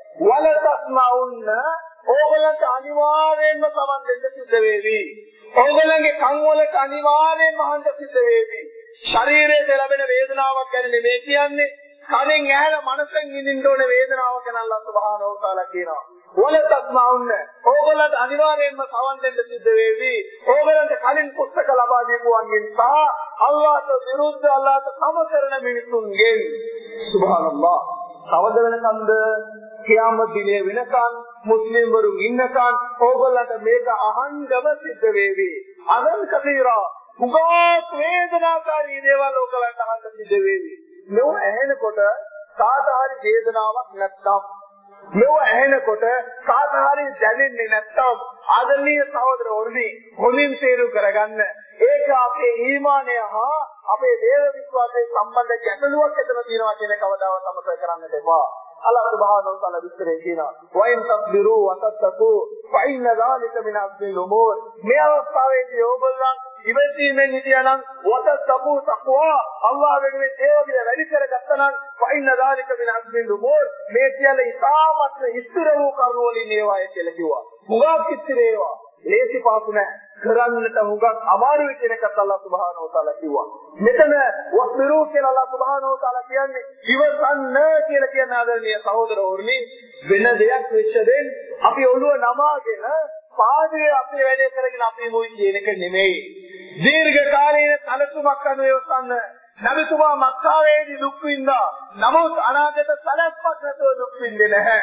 වලතස්මවුන්න, ඕගලන්ට අනිවාර්යයෙන්ම සමන් දෙන්න සිද්ධ වේවි. ඕගලන්ගේ කන් වලට අනිවාර්යයෙන්ම අහන්න සිද්ධ වේවි. ශරීරයේ ලැබෙන වේදනාවක් ගැන නෙමෙයි කියන්නේ, කනෙන් ඇහෙන මනසෙන් විඳින්න ඕන වේදනාවක් ගැන අල්ලාහ් සුබ්හානහු වතාලා කියනවා. වලතස්මවුන්න, ඕගලන්ට අනිවාර්යයෙන්ම සමන් දෙන්න සිද්ධ වේවි. ඕගලන්ට කලින් පුස්තක ලබා දීපුවන්ගෙන් සහ අල්ලාහට විරුද්ධ, අල්ලාහට සම කරන මිනිසුන්ගෙන්. සුබ්හානල්ලාහ්. කවද වෙනකන්ද? කියාමත් දිනේ වෙනකන්, මුස්ලිම් වරු ඉන්නකන් ඕගොල්ලන්ට මේක අහන්නම සිද්ධ වේවි. අදන් කතීරා, උගත් වේදනාකාරී දේවල් ඕගොල්ලන්ට අහන්න සිද්ධ වේවි. මෙව ඇහෙනකොට කාට හරි වේදනාවක් නැත්නම්, මෙව ඇහෙනකොට කාට හරි දැනෙන්නේ නැත්නම්, ආදරණීය සහෝදරවරුනි, හොඳින් තේරුම් කරගන්න, ඒක අපේ ඊමානය හා අපේ දේව විශ්වාසයේ සම්බන්ධ ගැටලුවක් ඇතන තියෙනවා කියන කවදාවත් අමතක කරන්නට එපා. අල්ලාහ් සුබ්හානහු වතාලා විස්තරේ කියනවා වයින් තස්බිරු වතත්තකු ෆයින්න ذلك من عزم الامور මේ අවස්ථාවේදී ඔයගොල්ලන් ඉවසීමෙන් හිටියානම් වතත්තකු තක්වා අල්ලාහ් වෙනුවෙන් ඒවගේ වැඩි කරගත්තනම් ෆයින්න ذلك من عزم الامور මේ සියල්ල ඉතාමත් ඉස්තර වූ කරුණු වලින් ඒවායි කියලා කිව්වා. මුගක් ඉස්තරේවා ලේසි පාසු නැහැ. කරන්නට හුඟක් අමාරුයි කියන එකත් අල්ලාහ් සුබ්හානහු වතාලා කිව්වා. මෙතන වස්බිරු කියලා අල්ලාහ් සුබ්හානහු වතාලා කියන්නේ ඉවසන්න කියලා කියන ආදරණීය සහෝදරවරුනි වෙන දෙයක් වෙච්ච දෙන් අපි ඔළුව නමාගෙන පාදයේ අපේ වැඩේ කරගෙන අපි මොයි කියන එක නෙමෙයි. දීර්ඝ කාලීන සැලසුමක් අනුව ඉවසන්න නබිතුමා මක්කාවේදී දුක් විඳා. නමුත් අනාගත සැලැස්මක් නැතුව දුක් විඳින්නේ නැහැ.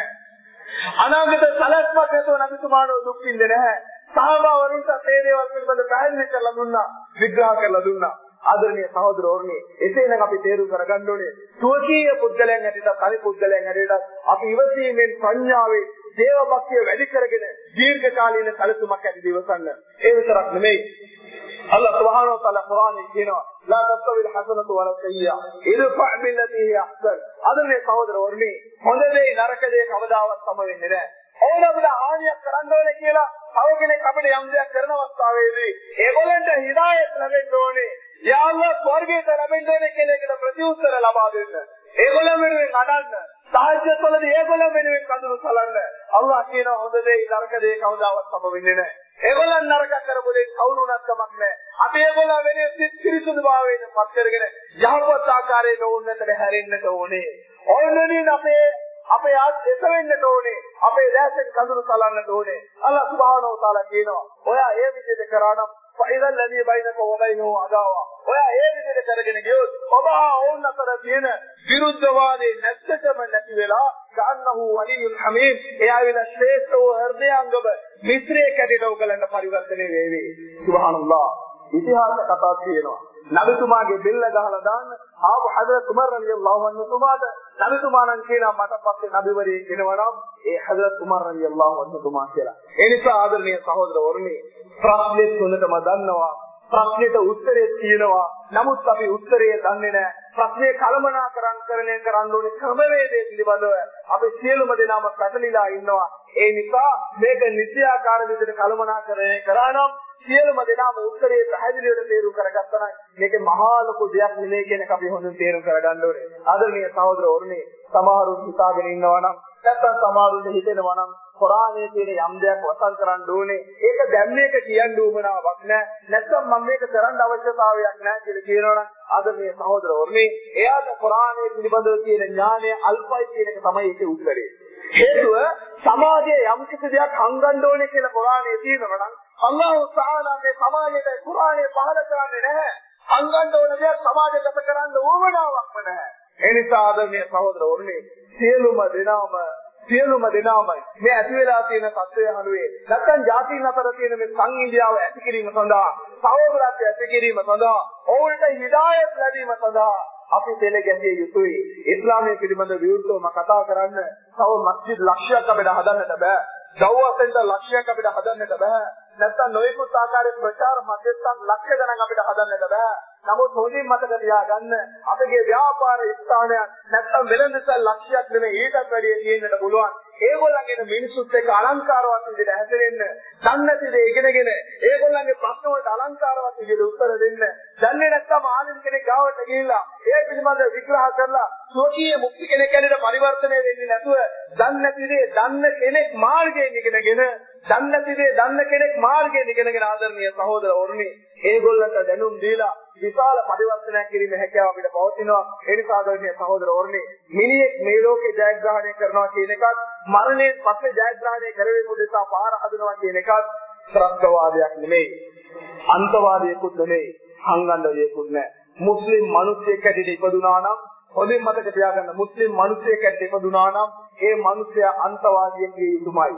අනාගත සැලැස්මක් නැතුව නබිතුමාණෝ දුක් විඳින්නේ නැහැ. සහාබාවරුන්ට මේ දේවල් පිළිබඳ පැහැදිලි කරලා දුන්නා, විග්‍රහ කරලා දුන්නා. ආදරණීය සහෝදරවරුනි, එසේනම් අපි තේරුම් කරගන්න ඕනේ සුවකීය පුද්ගලයන් හැටියට, කලි පුද්ගලයන් හැටියට අපි ඉවසීමෙන් සංඥාවේ දේව භක්තිය වැඩි කරගෙන දීර්ඝ කාලීන සැලසුමක් ඇති දිවසන්න. ඒ විතරක් නෙමෙයි. අල්ලාහ් සුබ්හානහු වතාලා කුර්ආනයේ කියනවා ලා තස්විල් හසනතු වල සයියා ඉදෆා බිල්ලති හි අහ්සන්. ආදරණීය සහෝදරවරුනි, හොඳ දේ නරක දේ කවදාවත් සම වෙන්නේ නැහැ. ඕනකට ආනියක් කරන්න ඕනේ කියලා තව කෙනෙක් අපිට යම් දෙයක් කරන අවස්ථාවේදී ඒගොල්ලන්ට හිදායත් ලැබෙන්න ඕනේ. යා අල්ලාහ් ස්වර්ගයට ලැබෙන්න ඕනේ කියන එකට ප්‍රතිඋත්තර ලබා දෙන්න. ඒගොල්ලන් වෙනුවෙන් අඩන්න. සාහිත්‍යවලදී ඒගොල්ලන් වෙනුවෙන් කඳුළු සලන්න. අල්ලාහ් කියනවා හොඳ දේ නරක දේ කවදාවත් සම වෙන්නේ නැහැ. ඒගොල්ලන් නරක කරපු දේ කවුරුණත් කමක් නැහැ. අපි ඒගොල්ලන් වෙනුවෙන් පිරිසුදු භාවයෙන් පත් කරගෙන යහපත් ආකාරයෙන් ඕනෙන්නට හැරෙන්නට ඕනේ. ඕනෙනින් අපේ අපේ ආත් එසවෙන්නට ඕනේ. අපේ දැසෙන් කඳුළු සලන්නට ඕනේ. අල්ලාහ් සුබ්හානහු වතාලා කියනවා ඔයා ඒ විදිහට කරා නම් ෆයිදල් ලදී බයිනක වබයිනෝ අදාවා. ඔයා ඒ විදිහට කරගෙන ගියොත් ඔබ ඕන් අතර තියෙන විරුද්ධවාදී නැත්තටම නැති වෙලා ගන්නහු වලියුල් හමීම් එයා විල ශ්‍රේෂ්ඨ වූ හෘදයාංගම මිත්‍රයේ කැඩෙට උගලන්න පරිවර්තනය වේවි. සුබ්හානල්ලාහ්. ඉතිහාස කතා තියෙනවා. නබිතුමාගේ බෙල්ල ගහලා දාන්න ආපු හදරත් උමර් රලියල්ලාහු අන්හු තුමාට නබිතුමාණන් කියනවා මට පස්සේ නබිවරයෙක් වෙනවා නම් ඒ හදරත් උමර් රලියල්ලාහු අන්හු තුමා කියලා. ඒ නිසා ආදරණීය සහෝදරවරුනි, ප්‍රශ්නේ තුනටම දන්නවා. ප්‍රශ්නෙට උත්තරේ තියෙනවා. නමුත් අපි උත්තරය දන්නේ නැහැ. ප්‍රශ්නේ කලමනාකරන් කරන්නේ කරන්න ඕනේ ක්‍රමවේදයේ පිළිබඳව අපි සියලුම දෙනාම පැටලිලා ඉන්නවා. ඒ නිසා මේක නිත්‍යාකාර විදිහට කලමනාකරණය කරා නම් සියලුම දෙනාම උත්තරේ පැහැදිලිවට තේරුම් කරගත්තා නම් මේක මහා ලොකු දෙයක් නෙමෙයි කියන එක අපි හොඳින් තේරුම් කරගන්න ඕනේ. ආදරණීය සහෝදරවරුනි, සමහරුන් හිතාගෙන ඉන්නවා නම් නැත්නම් සමහරුන් හිතෙනවා නම් කුරානයේ තියෙන යම් දෙයක් වසන් කරන්න ඕනේ. ඒක දැන් මේක කියන්න උවමනාවක් නැහැ. නැත්නම් මම මේක කරන්න අවශ්‍යතාවයක් නැහැ කියලා කියනවනම් ආදරණීය සහෝදරවරුනි, එයාට කුරානයේ පිළිබඳව තියෙන ඥානය අල්පයි කියන එක තමයි ඒකේ උත්තරේ. හේතුව සමාජයේ යම් කිසි දෙයක් හංගන්න ඕනේ කියලා කුරානයේ තියෙනවා නම් අල්ලාහ් තාලා මේ සමාජයට කුරානයේ පහල කරන්නේ නැහැ. හංගන්න ඕන දෙයක් සමාජගත කරන්න උවමනාවක්ම නැහැ. ඒ නිසා ආදරණීය සහෝදරවරුනි, සියලුම දෙනාම සියලුම දෙනාම මේ ඇති වෙලා තියෙන සත්‍යය හනුවේ නැත්නම් ජාතීන් අතර තියෙන මේ සංහිඳියාව ඇති කිරීම සඳහා, සහෝදරත්වය ඇති කිරීම සඳහා, ඔවුන්ට හිදායත් ලැබීම සඳහා අපි දෙල ගැසිය යුතුයි. ඉස්ලාමයේ පිළිබඳ විවෘතවම කතා කරන්න තව මස්ජිද් ලක්ෂයක් අපිට හදන්නට බෑ. දවුවා සෙන්ටර් ලක්ෂයක් අපිට හදන්නට බෑ. නැත්නම් නොයෙකුත් ආකාරයේ ප්‍රචාර මධ්‍යස්ථාන ලක්ෂ ගණන් අපිට හදන්නට බෑ. නමුත් හොඳින් මතක තියාගන්න අපගේ ව්‍යාපාර ස්ථානයක් නැත්නම් වෙළඳසල් ලක්ෂයක් නෙමෙයි ඊටත් වැඩිය තියෙන්නට පුළුවන්. ඒගොල්ලන්ගේ මිනිසුත් එක්ක අලංකාරවත් විදිහට හැදෙන්න, දන්නති දේ ඉගෙනගෙන ඒගොල්ලන්ගේ ප්‍රශ්න වලට අලංකාරවත් විදිහට උත්තර දෙන්න. දන්නේ නැත්නම් ආලිම් කෙනෙක් ගාවට ගිහිල්ලා ඒ පිළිබඳව විග්‍රහ කරලා සෝකීය මුක්ති කෙනෙක් ඇරෙන්න පරිවර්තනය වෙන්නේ නැතුව දන්නති දේ දන්න කෙනෙක් මාර්ගයෙන් ඉගෙනගෙන දන්නති දේ දන්න කෙනෙක් මාර්ගයෙන් ඉගෙනගෙන ආදරණීය සහෝදරවරුනි, ඒගොල්ලන්ට දැනුම් දීලා විශාල පරිවර්තනයක් කිරීමේ හැකියාව අපිට පවතිනවා. ඒ නිසා ආදරණීය සහෝදරවරුනි, මිනිහෙක් මේ ලෝකේ ජයග්‍රහණය කරනවා කියන එකත් මරණයෙන් පස්සේ ජයග්‍රහණය කරවෙන්න උදෙසා පාර හදනවා කියන එකත් ත්‍රස්තවාදයක් නෙමෙයි. අන්තවාදයකුත් නෙමෙයි. හංගන්නදයකුත් නෑ. මුස්ලිම් මිනිසෙක් ඇටියට ඉපදුනා නම් හොඳින් මතක තියාගන්න, මුස්ලිම් මිනිසෙක් ඇටියට ඉපදුනා නම් ඒ මිනිසයා අන්තවාදියෙක් විය යුතුමයි.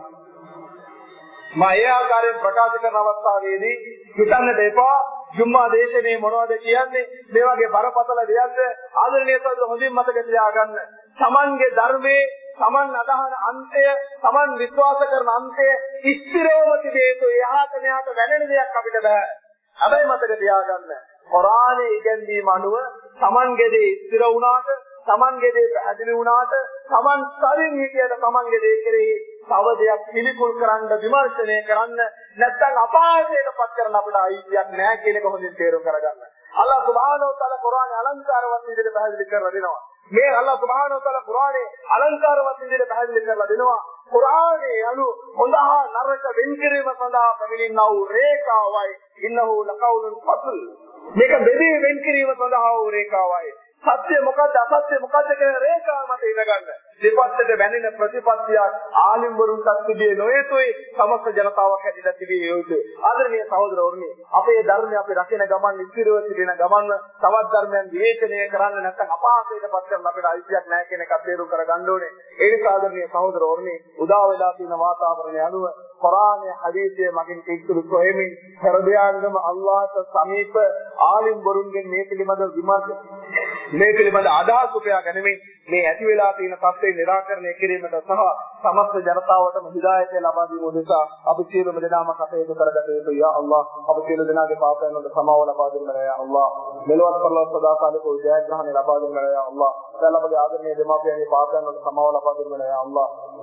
මා ඒ ආකාරයෙන් ප්‍රකාශ කරන අවස්ථාවේදී හිතන්නට එපා ජුම්මා දේශනේ මොනවද කියන්නේ, මේ වගේ බරපතල දෙයක්ද. ආදරණීය සහෝදර, හොඳින් මතක තියාගන්න, තමන්ගේ ධර්මයේ තමන් අදහන අන්තය, තමන් විශ්වාස කරන අන්තය ස්ථිරවම තිබේතු. එහාට මෙහාට වැළෙන දෙයක් අපිට බෑ. හැබැයි මතක තියාගන්න, කුරානයේ ඉගැන්වීම අනුව තමන්ගේ දේ ස්ථිර වුණාට, තමන්ගේ දේ පැහැදිලි වුණාට, Taman තරින් හිටියට තමන්ගේ දේ කෙරෙහි තව දෙයක් පිළිකුල් කරන්න විමර්ශනය කරන්න නැත්නම් අපහාසයට පත් කරන්න අපිට අයිතියක් නැහැ කියන එක හොඳින් තේරුම් කරගන්න. අල්ලාහ් සුබ්හානහු වතාලා කුර්ආනයේ අලංකාරවත් විදිහට පැහැදිලි කරලා දෙනවා. මේ අල්ලාහ් සුබ්හානහු වතාලා කුර්ආනයේ අලංකාරවත් විදිහට පැහැදිලි කරලා දෙනවා. කුර්ආනයේ අනු හොඳ හා නරක වෙන් කිරීම සඳහා පැමිණෙනා වූ රේඛාවයි ඉන්නහු ලකවුලුන් ෆස්ල්. මේක බෙදී වෙන් කිරීම සඳහා වූ රේඛාවයි. සත්‍ය මොකද්ද අසත්‍ය මොකද්ද කියන රේඛාව මත ඉඳගන්න. දෙපැත්තට වැනෙන ප්‍රතිපත්තියක් ආලිම් වරුන්ට තිබියේ නොයතුයි සමස්ත ජනතාවක් හැදිලා තිබියේ යුතුයි. ආදරණීය සහෝදරවරුනි, අපේ ධර්මය අපි රකින ගමන් ඉතිරිව සිටින ගමන් තවත් ධර්මයන් විවේචනය කරන්න නැත්නම් අපහාසයටපත් කරන්න අපිට අයිතියක් නැහැ කියන එක තේරුම් කරගන්න ඕනේ. ඒ නිසා ආදරණීය සහෝදරවරුනි, උදා වෙලා තියෙන වාතාවරණය අනුව කුර්ආනයේ හදීසයේ මගින් කිතුරු කොහෙමින් හෘදයාංගම අල්ලාහට සමීප ආලිම් වරුන්ගෙන් මේ පිළිබඳ විමර්ශන මේ පිළිබඳ අදහස් උපයා ගැනීම මේ ඇති වෙලා තියෙන තත්ත්වේ निराකරණය කිරීමට සහ සමස්ත ජනතාවටම හිදායත ලබා දීම උදෙසා අපි සියලුම දෙනාම කටයුතු කරගත යුතුයි. යා අල්ලාහ්, අප සියලු දෙනාගේ පාපයන් වලට සමාව ලබා දෙන්න යා අල්ලාහ්. මෙලොවත් පරලොවත් සදාකාලික ජයග්‍රහණය ලබා දෙන්න යා අල්ලාහ්. සලබගේ ආදරණීය දෙමාපියන්ගේ පාපයන් වලට සමාව ලබා දෙන්න යා අල්ලාහ්.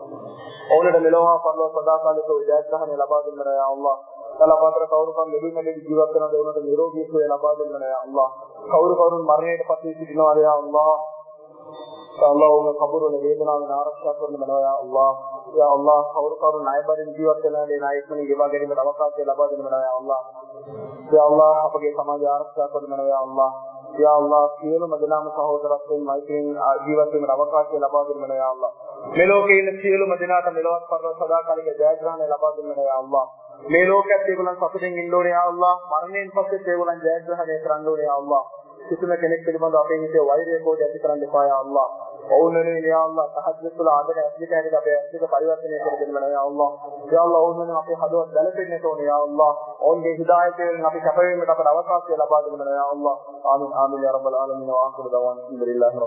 ඕනට මෙලොව පරලොවත් සදාකාලික ජයග්‍රහණය ලබා දෙන්න යා අල්ලාහ්. සලපතර කවුරුකම් ලැබෙන්නේ ජීවත් වෙන දෙවනට නිරෝගී සුවය ලබා දෙන්න යා අල්ලාහ්. කවුරු කවුරුන් මරණයට පත් වී සිටිනවා යා අල්ලාහ්. Allah umme kaburu ne වේදනාවෙන් ආරක්ෂා කරන මනෝ යා අල්ලාහ්. යා අල්ලාහ්, කවුරු කවුරු ණයබරින් ජීවත් වෙන දේ ණයකම ගෙවා ගැනීමට අවකාශය ලබා දෙන මනෝ යා අල්ලාහ්. යා අල්ලාහ්, අපගේ සමාජය ආරක්ෂා කරන මනෝ යා අල්ලාහ්. යා අල්ලාහ්, සියලුම දෙනාම සහෝදරත්වයෙන් මෛත්‍රියෙන් ජීවත් වෙන අවකාශය ලබා දෙන මනෝ යා අල්ලාහ්. මේ ලෝකේ ඉන්න සියලුම දෙනාට මෙලොවත් පරලොව සදාකාලික ජයග්‍රහණය ලබා දෙන මනෝ යා අල්ලාහ්. මේ ලෝකයේත් ඒගොල්ලන් සතුටින් ඉන්න ඕනේ යා අල්ලාහ්. මරණයෙන් පස්සේ ඒගොල්ලන් ජයග්‍රහණය කරන්න ඕනේ යා අල්ලාහ්. කිසිම කෙනෙක් පිළිබඳව අපේ හිතේ වෛරය කෝඩ ඇති කරන්න එපා යා අල්ලාහ්. ඕනනේ යා අල්ලාහ්, තහජ්ජුද් වල ආදර ඇස්ලික හැටියට අපේ ඇස්ලික පරිවර්තනය කර දෙන්න යා අල්ලාහ්. යා අල්ලාහ්, ඕනනේ අපේ හදවත දැලපෙන්නට ඕනේ යා අල්ලාහ්. ඕන්ගේ හිදායතෙන් අපි කැපවීමට අපට අවකාශය ලබා දෙන්න යා අල්ලාහ්. ආමීන් ආමීන් යා රබ්බල් ආලමීන්. වා ආඛිරු දවානා අල්හම්දුලිල්ලාහි